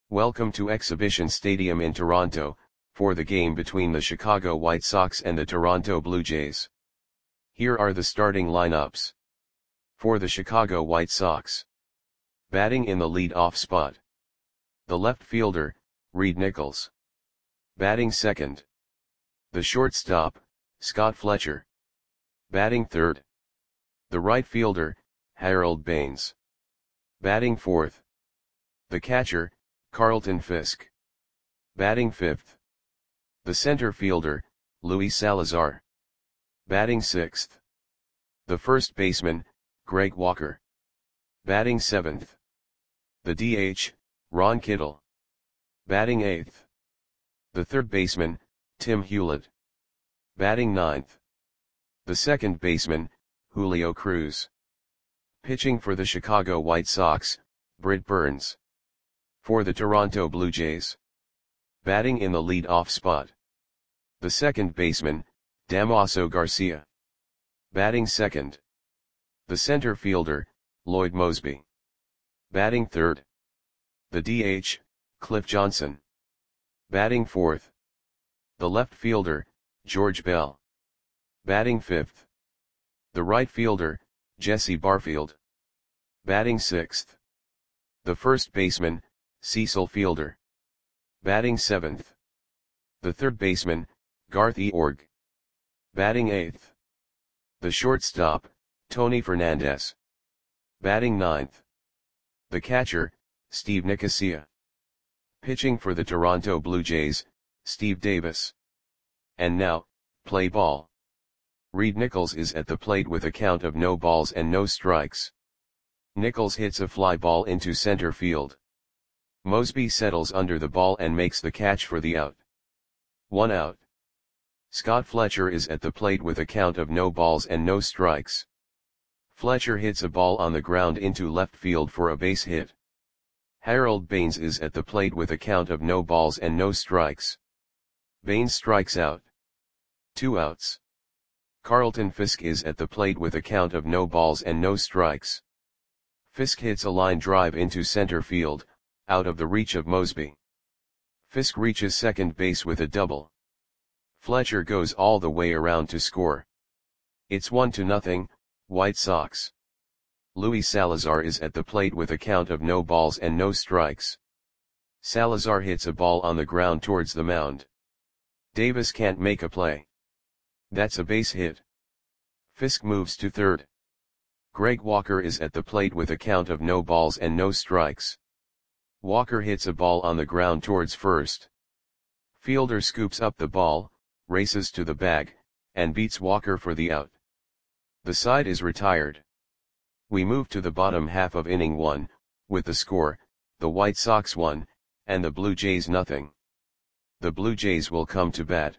Welcome to Exhibition Stadium in Toronto, for the game between the Chicago White Sox and the Toronto Blue Jays. Here are the starting lineups. For the Chicago White Sox. Batting in the lead-off spot. The left fielder, Reid Nichols. Batting second. The shortstop, Scott Fletcher. Batting third. The right fielder, Harold Baines. Batting fourth. The catcher, Carlton Fisk. Batting fifth. The center fielder, Luis Salazar. Batting sixth. The first baseman, Greg Walker. Batting seventh. The DH, Ron Kittle. Batting eighth. The third baseman, Tim Hewlett. Batting ninth. The second baseman, Julio Cruz. Pitching for the Chicago White Sox, Britt Burns. For the Toronto Blue Jays. Batting in the lead-off spot. The second baseman, Damaso Garcia. Batting second. The center fielder, Lloyd Moseby. Batting third. The DH, Cliff Johnson. Batting fourth. The left fielder, George Bell. Batting fifth. The right fielder, Jesse Barfield. Batting sixth. The first baseman, Cecil Fielder. Batting seventh. The third baseman, Garth Eorg. Batting eighth. The shortstop, Tony Fernandez. Batting ninth. The catcher, Steve Nicosia. Pitching for the Toronto Blue Jays, Steve Davis. And now, play ball. Reid Nichols is at the plate with a count of no balls and no strikes. Nichols hits a fly ball into center field. Moseby settles under the ball and makes the catch for the out. 1 out. Scott Fletcher is at the plate with a count of no balls and no strikes. Fletcher hits a ball on the ground into left field for a base hit. Harold Baines is at the plate with a count of no balls and no strikes. Baines strikes out. 2 outs. Carlton Fisk is at the plate with a count of no balls and no strikes. Fisk hits a line drive into center field, out of the reach of Moseby. Fisk reaches second base with a double. Fletcher goes all the way around to score. It's 1-0, White Sox. Luis Salazar is at the plate with a count of no balls and no strikes. Salazar hits a ball on the ground towards the mound. Davis can't make a play. That's a base hit. Fisk moves to third. Greg Walker is at the plate with a count of no balls and no strikes. Walker hits a ball on the ground towards first. Fielder scoops up the ball, races to the bag, and beats Walker for the out. The side is retired. We move to the bottom half of inning 1, with the score, the White Sox 1, and the Blue Jays 0. The Blue Jays will come to bat.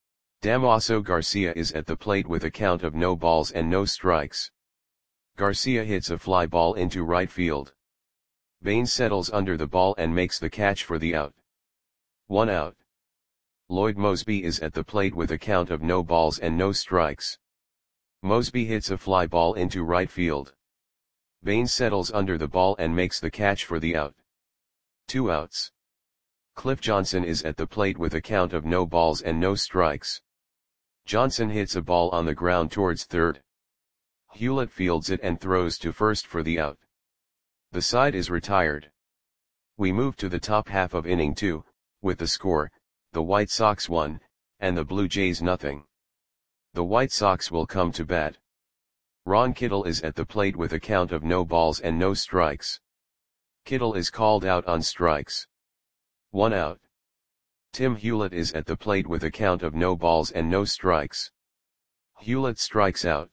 Damaso Garcia is at the plate with a count of no balls and no strikes. Garcia hits a fly ball into right field. Baines settles under the ball and makes the catch for the out. 1 out. Lloyd Moseby is at the plate with a count of no balls and no strikes. Moseby hits a fly ball into right field. Baines settles under the ball and makes the catch for the out. 2 outs. Cliff Johnson is at the plate with a count of no balls and no strikes. Johnson hits a ball on the ground towards third. Hewlett fields it and throws to first for the out. The side is retired. We move to the top half of inning 2, with the score, the White Sox 1, and the Blue Jays 0. The White Sox will come to bat. Ron Kittle is at the plate with a count of no balls and no strikes. Kittle is called out on strikes. 1 out. Tim Hewlett is at the plate with a count of no balls and no strikes. Hewlett strikes out.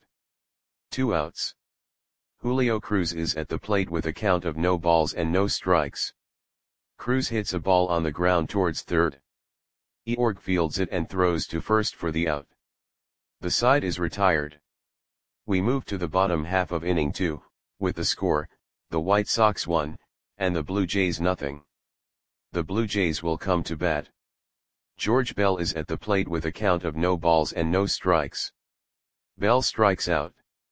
2 outs. Julio Cruz is at the plate with a count of no balls and no strikes. Cruz hits a ball on the ground towards third. Eorg fields it and throws to first for the out. The side is retired. We move to the bottom half of inning 2, with the score, the White Sox 1, and the Blue Jays 0. The Blue Jays will come to bat. George Bell is at the plate with a count of no balls and no strikes. Bell strikes out.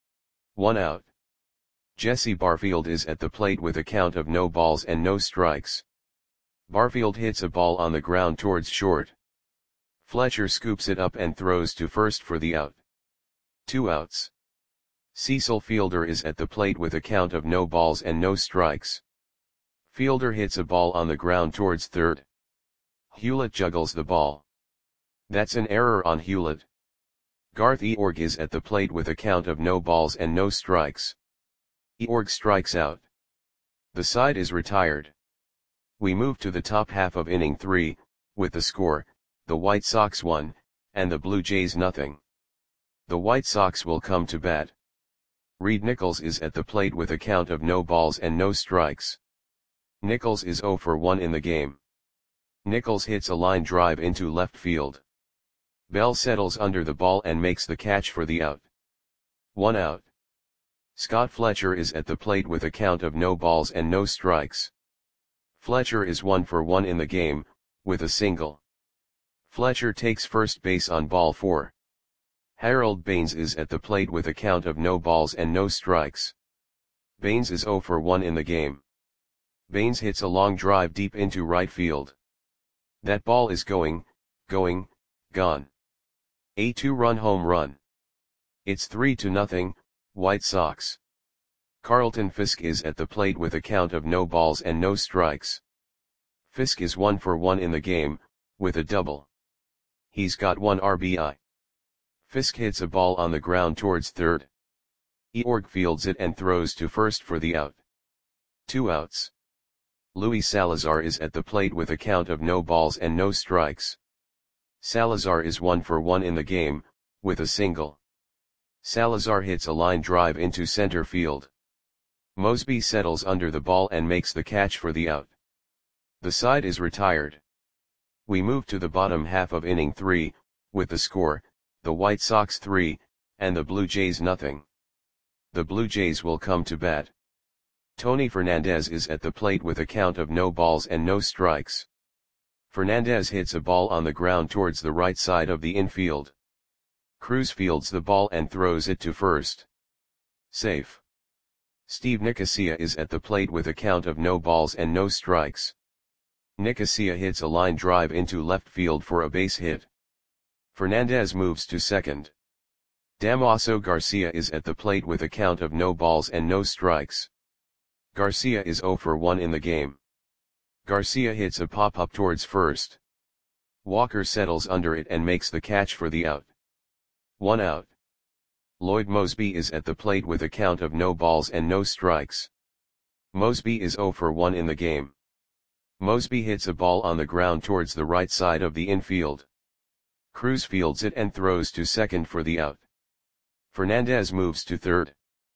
1 out. Jesse Barfield is at the plate with a count of no balls and no strikes. Barfield hits a ball on the ground towards short. Fletcher scoops it up and throws to first for the out. 2 outs. Cecil Fielder is at the plate with a count of no balls and no strikes. Fielder hits a ball on the ground towards third. Hewlett juggles the ball. That's an error on Hewlett. Garth Eorg is at the plate with a count of no balls and no strikes. Eorg strikes out. The side is retired. We move to the top half of inning 3, with the score, the White Sox 1, and the Blue Jays nothing. The White Sox will come to bat. Reed Nichols is at the plate with a count of no balls and no strikes. Nichols is 0 for 1 in the game. Nichols hits a line drive into left field. Bell settles under the ball and makes the catch for the out. 1 out. Scott Fletcher is at the plate with a count of no balls and no strikes. Fletcher is 1 for 1 in the game, with a single. Fletcher takes first base on ball 4. Harold Baines is at the plate with a count of no balls and no strikes. Baines is 0 for 1 in the game. Baines hits a long drive deep into right field. That ball is going, gone. A 2-run home run. It's 3-0, White Sox. Carlton Fisk is at the plate with a count of no balls and no strikes. Fisk is 1 for 1 in the game, with a double. He's got 1 RBI. Fisk hits a ball on the ground towards third. Eorg fields it and throws to first for the out. 2 outs. Luis Salazar is at the plate with a count of no balls and no strikes. Salazar is 1 for 1 in the game, with a single. Salazar hits a line drive into center field. Mosby settles under the ball and makes the catch for the out. The side is retired. We move to the bottom half of inning 3, with the score, the White Sox 3, and the Blue Jays nothing. The Blue Jays will come to bat. Tony Fernandez is at the plate with a count of no balls and no strikes. Fernandez hits a ball on the ground towards the right side of the infield. Cruz fields the ball and throws it to first. Safe. Steve Nicosia is at the plate with a count of no balls and no strikes. Nicosia hits a line drive into left field for a base hit. Fernandez moves to second. Damaso Garcia is at the plate with a count of no balls and no strikes. Garcia is 0 for 1 in the game. Garcia hits a pop-up towards first. Walker settles under it and makes the catch for the out. 1 out. Lloyd Mosby is at the plate with a count of no balls and no strikes. Mosby is 0 for 1 in the game. Mosby hits a ball on the ground towards the right side of the infield. Cruz fields it and throws to second for the out. Fernandez moves to third.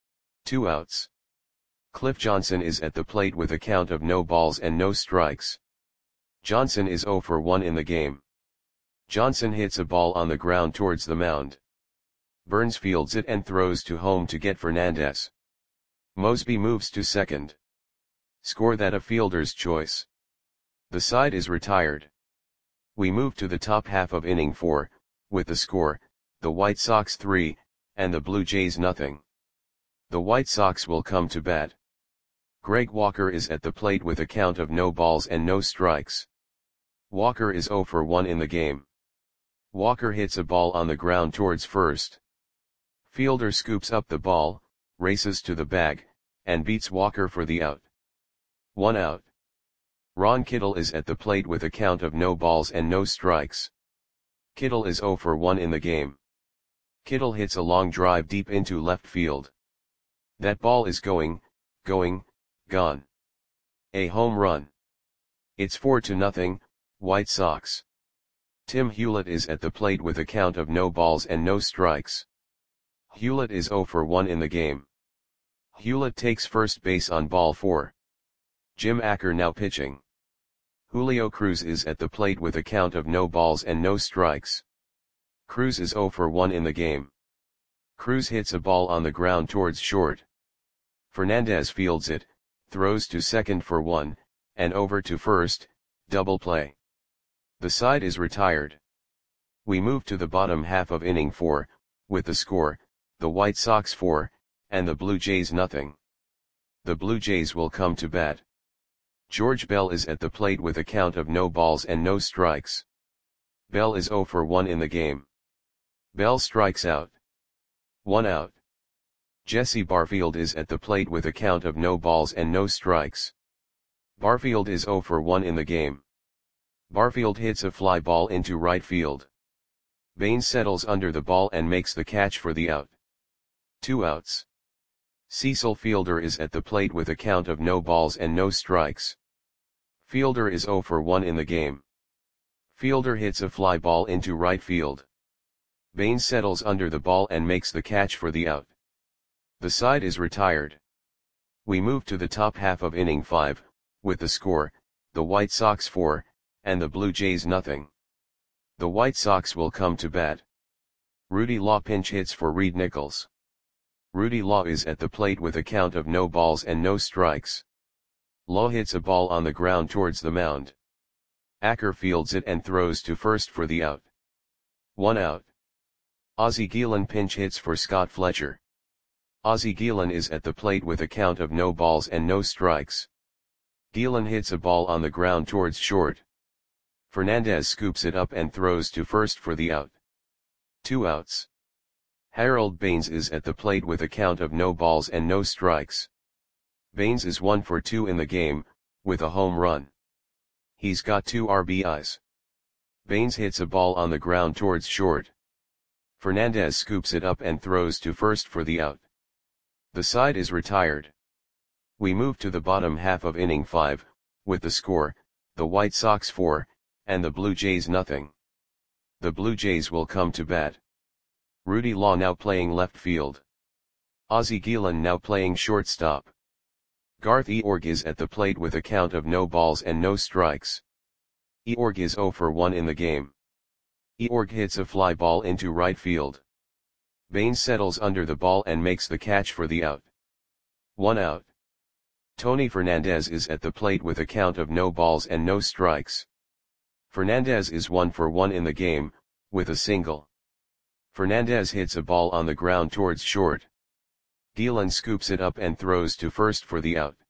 2 outs. Cliff Johnson is at the plate with a count of no balls and no strikes. Johnson is 0 for 1 in the game. Johnson hits a ball on the ground towards the mound. Burns fields it and throws to home to get Fernandez. Mosby moves to second. Score that a fielder's choice. The side is retired. We move to the top half of inning 4, with the score, the White Sox 3, and the Blue Jays nothing. The White Sox will come to bat. Greg Walker is at the plate with a count of no balls and no strikes. Walker is 0 for 1 in the game. Walker hits a ball on the ground towards first. Fielder scoops up the ball, races to the bag, and beats Walker for the out. 1 out. Ron Kittle is at the plate with a count of no balls and no strikes. Kittle is 0 for 1 in the game. Kittle hits a long drive deep into left field. That ball is going, gone. A home run. It's 4-0, White Sox. Tim Hewlett is at the plate with a count of no balls and no strikes. Hewlett is 0 for 1 in the game. Hewlett takes first base on ball 4. Jim Acker now pitching. Julio Cruz is at the plate with a count of no balls and no strikes. Cruz is 0 for 1 in the game. Cruz hits a ball on the ground towards short. Fernandez fields it, throws to second for 1, and over to first, double play. The side is retired. We move to the bottom half of inning 4, with the score, the White Sox 4, and the Blue Jays nothing. The Blue Jays will come to bat. George Bell is at the plate with a count of no balls and no strikes. Bell is 0 for 1 in the game. Bell strikes out. 1 out. Jesse Barfield is at the plate with a count of no balls and no strikes. Barfield is 0 for 1 in the game. Barfield hits a fly ball into right field. Baines settles under the ball and makes the catch for the out. 2 outs. Cecil Fielder is at the plate with a count of no balls and no strikes. Fielder is 0 for 1 in the game. Fielder hits a fly ball into right field. Baines settles under the ball and makes the catch for the out. The side is retired. We move to the top half of inning 5, with the score, the White Sox 4, and the Blue Jays nothing. The White Sox will come to bat. Rudy Law pinch hits for Reed Nichols. Rudy Law is at the plate with a count of no balls and no strikes. Law hits a ball on the ground towards the mound. Acker fields it and throws to first for the out. 1 out. Ozzie Guillen pinch hits for Scott Fletcher. Ozzie Guillen is at the plate with a count of no balls and no strikes. Guillen hits a ball on the ground towards short. Fernandez scoops it up and throws to first for the out. 2 outs. Harold Baines is at the plate with a count of no balls and no strikes. Baines is 1 for 2 in the game, with a home run. He's got 2 RBIs. Baines hits a ball on the ground towards short. Fernandez scoops it up and throws to first for the out. The side is retired. We move to the bottom half of inning 5, with the score, the White Sox 4, and the Blue Jays nothing. The Blue Jays will come to bat. Rudy Law now playing left field. Ozzie Guillen now playing shortstop. Garth Eorg is at the plate with a count of no balls and no strikes. Eorg is 0 for 1 in the game. Eorg hits a fly ball into right field. Baines settles under the ball and makes the catch for the out. 1 out. Tony Fernandez is at the plate with a count of no balls and no strikes. Fernandez is 1 for 1 in the game, with a single. Fernandez hits a ball on the ground towards short. Guillen scoops it up and throws to first for the out.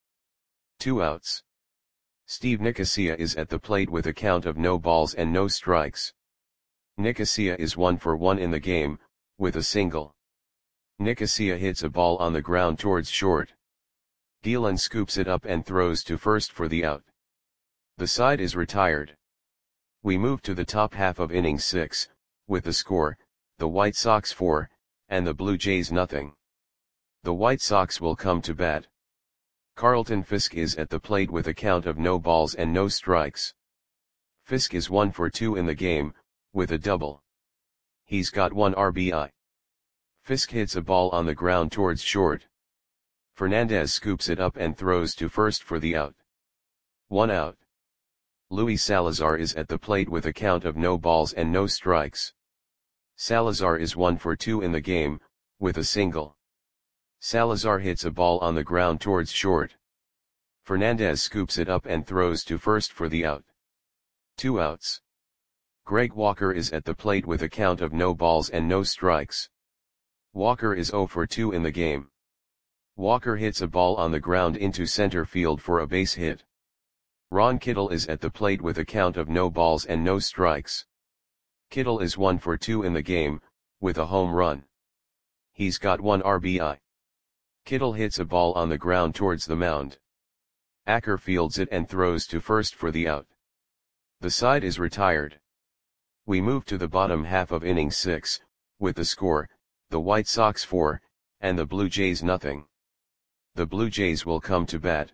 2 outs. Steve Nicosia is at the plate with a count of no balls and no strikes. Nicosia is 1 for 1 in the game, with a single. Nicosia hits a ball on the ground towards short. Guillen scoops it up and throws to first for the out. The side is retired. We move to the top half of inning 6, with the score, the White Sox 4, and the Blue Jays nothing. The White Sox will come to bat. Carlton Fisk is at the plate with a count of no balls and no strikes. Fisk is 1 for 2 in the game, with a double. He's got 1 RBI. Fisk hits a ball on the ground towards short. Fernandez scoops it up and throws to first for the out. 1 out. Luis Salazar is at the plate with a count of no balls and no strikes. Salazar is 1 for 2 in the game, with a single. Salazar hits a ball on the ground towards short. Fernandez scoops it up and throws to first for the out. 2 outs. Greg Walker is at the plate with a count of no balls and no strikes. Walker is 0 for 2 in the game. Walker hits a ball on the ground into center field for a base hit. Ron Kittle is at the plate with a count of no balls and no strikes. Kittle is 1 for 2 in the game, with a home run. He's got 1 RBI. Kittle hits a ball on the ground towards the mound. Acker fields it and throws to first for the out. The side is retired. We move to the bottom half of inning 6, with the score, the White Sox 4, and the Blue Jays nothing. The Blue Jays will come to bat.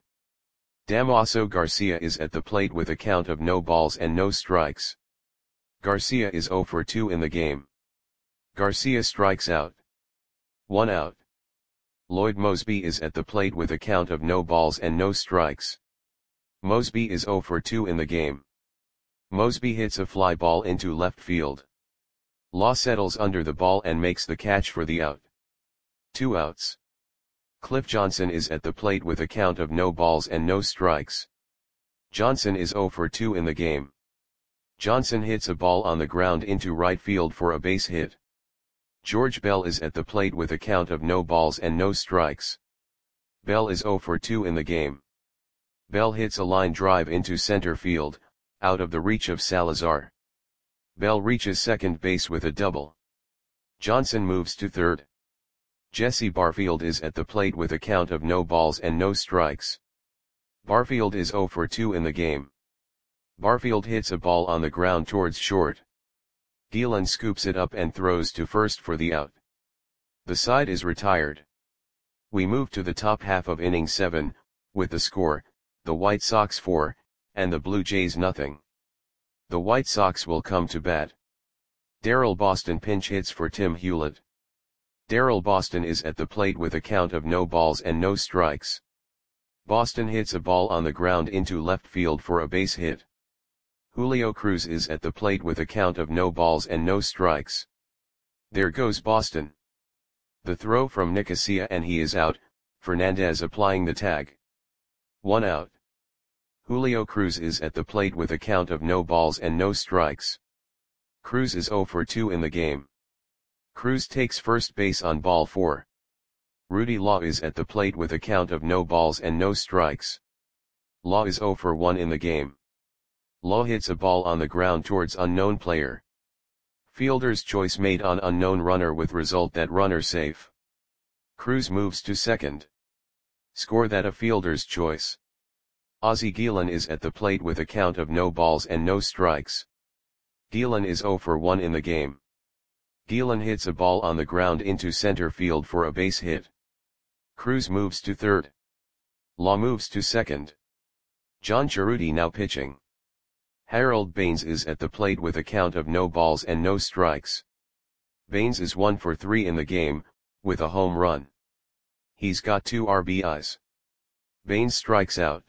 Damaso Garcia is at the plate with a count of no balls and no strikes. Garcia is 0 for 2 in the game. Garcia strikes out. 1 out. Lloyd Moseby is at the plate with a count of no balls and no strikes. Moseby is 0 for 2 in the game. Moseby hits a fly ball into left field. Law settles under the ball and makes the catch for the out. 2 outs. Cliff Johnson is at the plate with a count of no balls and no strikes. Johnson is 0 for 2 in the game. Johnson hits a ball on the ground into right field for a base hit. George Bell is at the plate with a count of no balls and no strikes. Bell is 0 for 2 in the game. Bell hits a line drive into center field, out of the reach of Salazar. Bell reaches second base with a double. Johnson moves to third. Jesse Barfield is at the plate with a count of no balls and no strikes. Barfield is 0 for 2 in the game. Barfield hits a ball on the ground towards short. Gielan scoops it up and throws to first for the out. The side is retired. We move to the top half of inning 7, with the score, the White Sox 4, and the Blue Jays nothing. The White Sox will come to bat. Darrell Boston pinch hits for Tim Hewlett. Darrell Boston is at the plate with a count of no balls and no strikes. Boston hits a ball on the ground into left field for a base hit. Julio Cruz is at the plate with a count of no balls and no strikes. There goes Boston. The throw from Nicosia and he is out, Fernandez applying the tag. 1 out. Julio Cruz is at the plate with a count of no balls and no strikes. Cruz is 0 for 2 in the game. Cruz takes first base on ball 4. Rudy Law is at the plate with a count of no balls and no strikes. Law is 0 for 1 in the game. Law hits a ball on the ground towards unknown player. Fielder's choice made on unknown runner with result that runner safe. Cruz moves to second. Score that a fielder's choice. Ozzie Gielan is at the plate with a count of no balls and no strikes. Gielan is 0 for 1 in the game. Gielan hits a ball on the ground into center field for a base hit. Cruz moves to third. Law moves to second. John Cerruti now pitching. Harold Baines is at the plate with a count of no balls and no strikes. Baines is 1 for 3 in the game, with a home run. He's got 2 RBIs. Baines strikes out.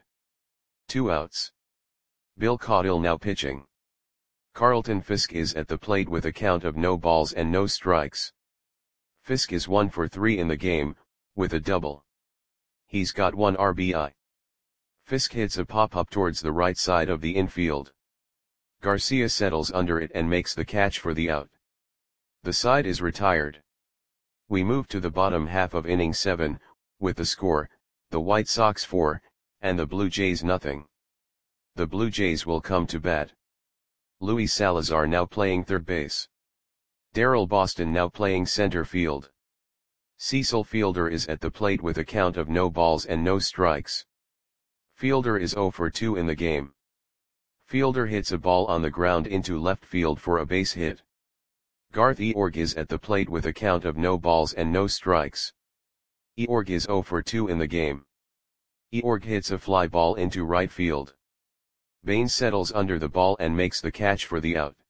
2 outs. Bill Caudill now pitching. Carlton Fisk is at the plate with a count of no balls and no strikes. Fisk is 1 for 3 in the game, with a double. He's got 1 RBI. Fisk hits a pop-up towards the right side of the infield. Garcia settles under it and makes the catch for the out. The side is retired. We move to the bottom half of inning 7, with the score, the White Sox 4, and the Blue Jays nothing. The Blue Jays will come to bat. Luis Salazar now playing third base. Darrell Boston now playing center field. Cecil Fielder is at the plate with a count of no balls and no strikes. Fielder is 0 for 2 in the game. Fielder hits a ball on the ground into left field for a base hit. Garth Eorg is at the plate with a count of no balls and no strikes. Eorg is 0 for 2 in the game. Eorg hits a fly ball into right field. Baines settles under the ball and makes the catch for the out.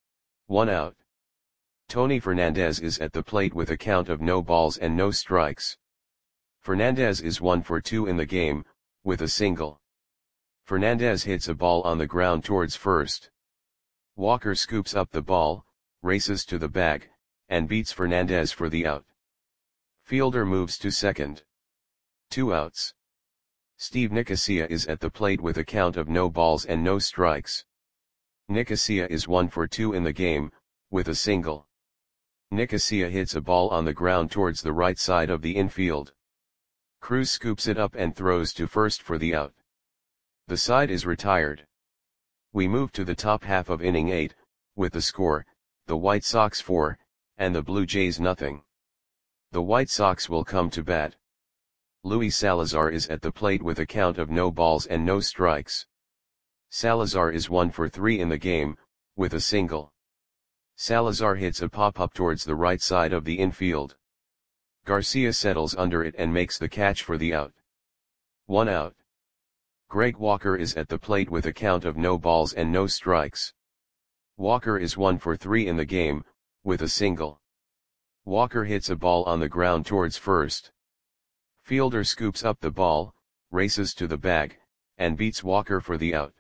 1 out. Tony Fernandez is at the plate with a count of no balls and no strikes. Fernandez is 1 for 2 in the game, with a single. Fernandez hits a ball on the ground towards first. Walker scoops up the ball, races to the bag, and beats Fernandez for the out. Fielder moves to second. 2 outs. Steve Nicosia is at the plate with a count of no balls and no strikes. Nicosia is 1 for 2 in the game, with a single. Nicosia hits a ball on the ground towards the right side of the infield. Cruz scoops it up and throws to first for the out. The side is retired. We move to the top half of inning 8, with the score, the White Sox 4, and the Blue Jays nothing. The White Sox will come to bat. Luis Salazar is at the plate with a count of no balls and no strikes. Salazar is 1 for 3 in the game, with a single. Salazar hits a pop-up towards the right side of the infield. Garcia settles under it and makes the catch for the out. 1 out. Greg Walker is at the plate with a count of no balls and no strikes. Walker is 1 for 3 in the game, with a single. Walker hits a ball on the ground towards first. Fielder scoops up the ball, races to the bag, and beats Walker for the out.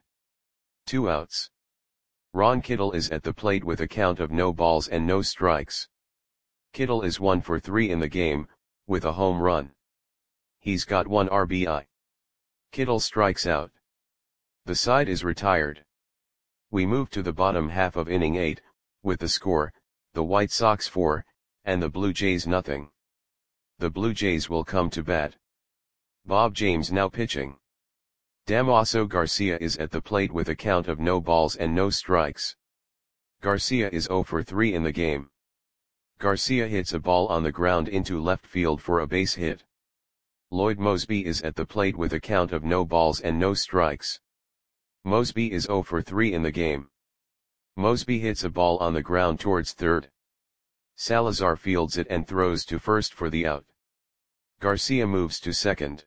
2 outs. Ron Kittle is at the plate with a count of no balls and no strikes. Kittle is 1 for 3 in the game, with a home run. He's got 1 RBI. Kittle strikes out. The side is retired. We move to the bottom half of inning 8, with the score, the White Sox 4, and the Blue Jays nothing. The Blue Jays will come to bat. Bob James now pitching. Damaso Garcia is at the plate with a count of no balls and no strikes. Garcia is 0 for 3 in the game. Garcia hits a ball on the ground into left field for a base hit. Lloyd Moseby is at the plate with a count of no balls and no strikes. Moseby is 0 for 3 in the game. Moseby hits a ball on the ground towards third. Salazar fields it and throws to first for the out. Garcia moves to second.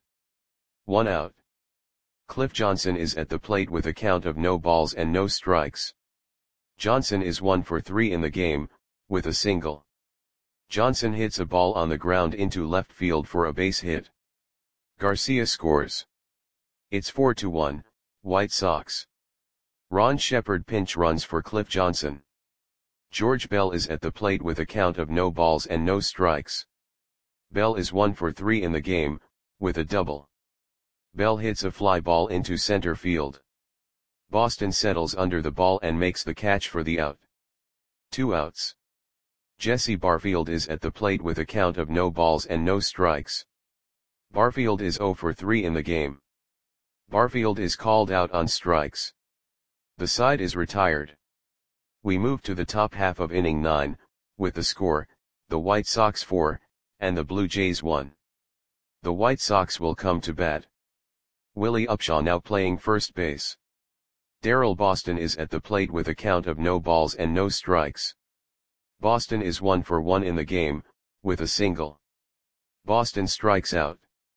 1 out. Cliff Johnson is at the plate with a count of no balls and no strikes. Johnson is 1 for 3 in the game, with a single. Johnson hits a ball on the ground into left field for a base hit. Garcia scores. It's 4-1, White Sox. Ron Shepard pinch runs for Cliff Johnson. George Bell is at the plate with a count of no balls and no strikes. Bell is 1 for 3 in the game, with a double. Bell hits a fly ball into center field. Boston settles under the ball and makes the catch for the out. 2 outs. Jesse Barfield is at the plate with a count of no balls and no strikes. Barfield is 0 for 3 in the game. Barfield is called out on strikes. The side is retired. We move to the top half of inning 9, with the score, the White Sox 4, and the Blue Jays 1. The White Sox will come to bat. Willie Upshaw now playing first base. Darrell Boston is at the plate with a count of no balls and no strikes. Boston is 1 for 1 in the game, with a single. Boston strikes out.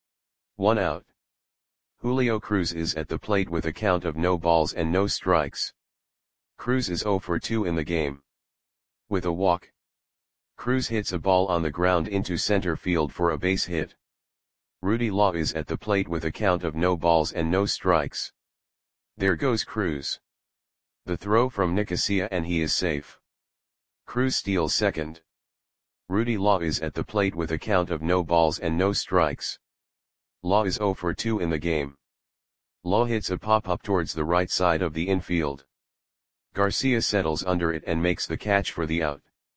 1 out. Julio Cruz is at the plate with a count of no balls and no strikes. Cruz is 0 for 2 in the game. With a walk. Cruz hits a ball on the ground into center field for a base hit. Rudy Law is at the plate with a count of no balls and no strikes. There goes Cruz. The throw from Nicosia and he is safe. Cruz steals second. Rudy Law is at the plate with a count of no balls and no strikes. Law is 0 for 2 in the game. Law hits a pop-up towards the right side of the infield. Garcia settles under it and makes the catch for the out.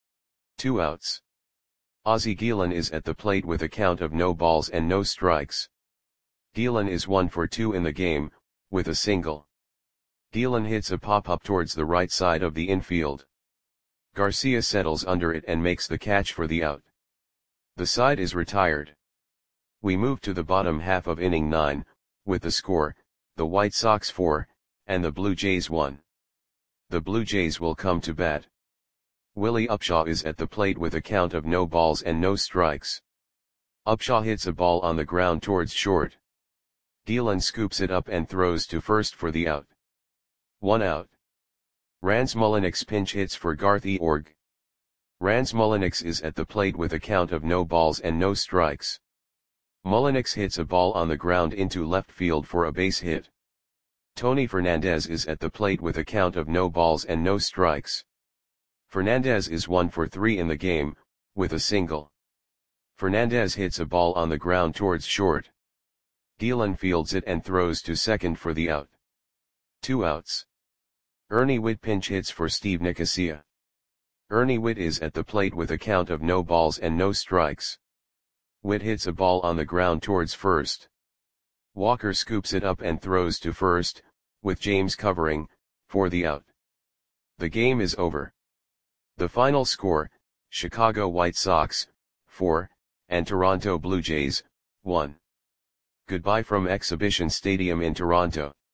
2 outs. Ozzie Guillen is at the plate with a count of no balls and no strikes. Guillen is 1 for 2 in the game, with a single. Guillen hits a pop-up towards the right side of the infield. Garcia settles under it and makes the catch for the out. The side is retired. We move to the bottom half of inning 9, with the score, the White Sox 4, and the Blue Jays 1. The Blue Jays will come to bat. Willie Upshaw is at the plate with a count of no balls and no strikes. Upshaw hits a ball on the ground towards short. Guillen scoops it up and throws to first for the out. 1 out. Rans Mulliniks pinch hits for Garth Eorg. Rans Mulliniks is at the plate with a count of no balls and no strikes. Mulliniks hits a ball on the ground into left field for a base hit. Tony Fernandez is at the plate with a count of no balls and no strikes. Fernandez is 1 for 3 in the game, with a single. Fernandez hits a ball on the ground towards short. Guillen fields it and throws to second for the out. 2 outs. Ernie Whitt pinch hits for Steve Nicosia. Ernie Whitt is at the plate with a count of no balls and no strikes. Whitt hits a ball on the ground towards first. Walker scoops it up and throws to first, with James covering, for the out. The game is over. The final score, Chicago White Sox, 4, and Toronto Blue Jays, 1. Goodbye from Exhibition Stadium in Toronto.